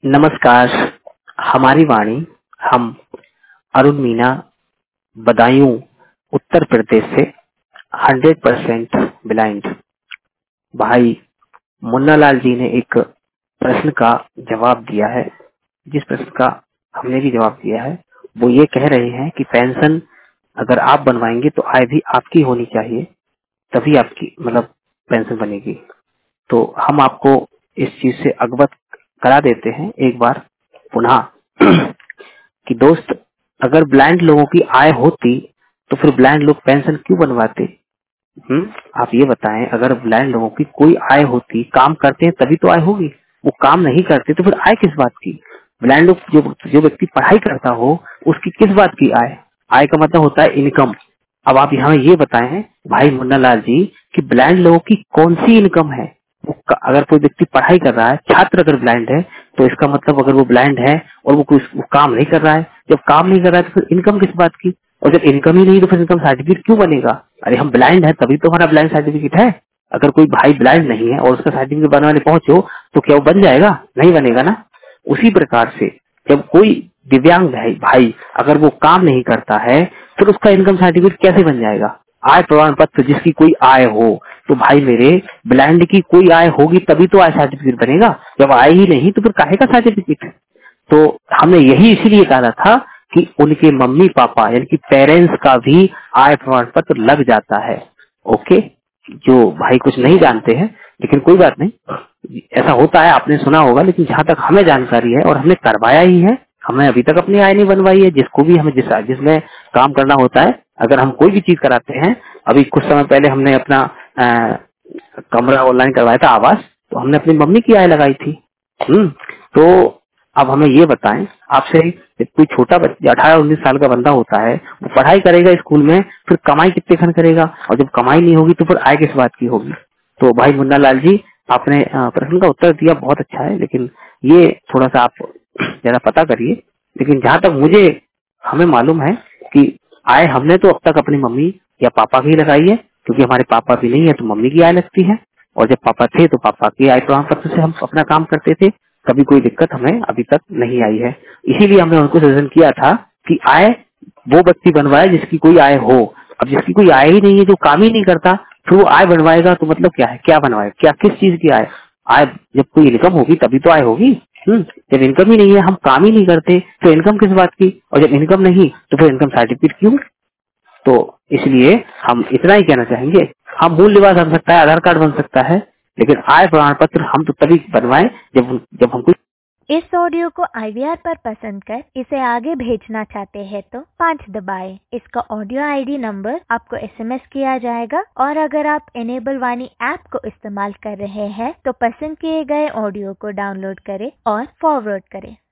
नमस्कार। हमारी वाणी हम अरुण मीना, बदायूं, उत्तर प्रदेश से 100% ब्लाइंड भाई मुन्ना लाल जी ने एक प्रश्न का जवाब दिया है। जिस प्रश्न का हमने भी जवाब दिया है वो ये कह रहे हैं कि पेंशन अगर आप बनवाएंगे तो आय भी आपकी होनी चाहिए, तभी आपकी पेंशन बनेगी। तो हम आपको इस चीज से अवगत करा देते हैं एक बार पुनः कि दोस्त, अगर ब्लाइंड लोगों की आय होती तो फिर ब्लाइंड लोग पेंशन क्यों बनवाते? आप ये बताएं, अगर ब्लाइंड लोगों की कोई आय होती, काम करते हैं तभी तो आय होगी, वो काम नहीं करते तो फिर आय किस बात की? ब्लाइंड लोग जो व्यक्ति पढ़ाई करता हो उसकी किस बात की आय? आय का मतलब होता है इनकम। अब आप यहाँ ये बताएं भाई मुन्ना लाल जी कि ब्लाइंड लोगों की कौन सी इनकम है? अगर कोई व्यक्ति पढ़ाई कर रहा है, छात्र अगर ब्लाइंड है तो इसका मतलब अगर वो ब्लाइंड है और वो काम नहीं कर रहा है, जब काम नहीं कर रहा है तो फिर इनकम किस बात की? और जब इनकम ही नहीं तो फिर इनकम सर्टिफिकेट क्यों बनेगा? अरे हम ब्लाइंड है तभी तो हमारा ब्लाइंड सर्टिफिकेट है। अगर कोई भाई ब्लाइंड नहीं है और उसका सर्टिफिकेट बनवाने पहुंचो तो क्या वो बन जाएगा? नहीं बनेगा ना। उसी प्रकार से जब कोई दिव्यांग भाई अगर वो काम नहीं करता है फिर उसका इनकम सर्टिफिकेट कैसे बन जाएगा? आय प्रमाण पत्र जिसकी कोई आय हो, तो भाई मेरे ब्लाइंड की कोई आय होगी तभी तो आय सर्टिफिकेट बनेगा। जब आय ही नहीं तो फिर काहे का सर्टिफिकेट? तो हमने यही इसीलिए कहा था कि उनके मम्मी पापा यानी कि पेरेंट्स का भी आय प्रमाण पत्र लग जाता है। ओके, जो भाई कुछ नहीं जानते हैं लेकिन कोई बात नहीं, ऐसा होता है, आपने सुना होगा, लेकिन जहाँ तक हमें जानकारी है और हमने करवाया ही है, हमने अभी तक अपनी आय नहीं बनवाई है। जिसको भी हमें जिसमें काम करना होता है, अगर हम कोई भी चीज कराते हैं, अभी कुछ समय पहले हमने अपना कमरा ऑनलाइन करवाया था आवास, तो हमने अपनी मम्मी की आय लगाई थी। तो अब हमें ये बताएं आपसे, कोई छोटा बच्चा 18-19 साल का बंदा होता है, वो पढ़ाई करेगा स्कूल में, फिर कमाई कितने खन करेगा? और जब कमाई नहीं होगी तो फिर आय किस बात की होगी? तो भाई मुन्ना लाल जी, आपने प्रश्न का उत्तर दिया, बहुत अच्छा है, लेकिन ये थोड़ा सा आप जरा पता करिए। लेकिन जहाँ तक मुझे हमें मालूम है कि आय हमने तो अब तक अपनी मम्मी या पापा की लगाई है, क्योंकि हमारे पापा भी नहीं है तो मम्मी की आय लगती है, और जब पापा थे तो पापा की आय प्रमाण पत्र से हम अपना काम करते थे। कभी कोई दिक्कत हमें अभी तक नहीं आई है। इसीलिए हमने उनको सजेशन किया था कि आय वो व्यक्ति बनवाए जिसकी कोई आय हो। अब जिसकी कोई आय ही नहीं है, जो काम ही नहीं करता, फिर वो आय बनवाएगा तो मतलब क्या है? क्या बनवाए? क्या किस चीज की आय? आय जब कोई इनकम होगी तभी तो आय होगी। जब इनकम ही नहीं है, हम काम ही नहीं करते, तो इनकम किस बात की? और जब इनकम नहीं तो फिर इनकम सर्टिफिकेट क्यों? तो इसलिए हम इतना ही कहना चाहेंगे, हम मूल निवास बन सकता है, आधार कार्ड बन सकता है, लेकिन आय प्रमाण पत्र हम तो तभी बनवाएं जब हम कुछ। इस ऑडियो को IVR पर पसंद कर इसे आगे भेजना चाहते हैं तो 5 दबाएं। इसका ऑडियो ID नंबर आपको SMS किया जाएगा, और अगर आप इनेबल वाणी ऐप को इस्तेमाल कर रहे हैं तो पसंद किए गए ऑडियो को डाउनलोड करें और फॉरवर्ड करें।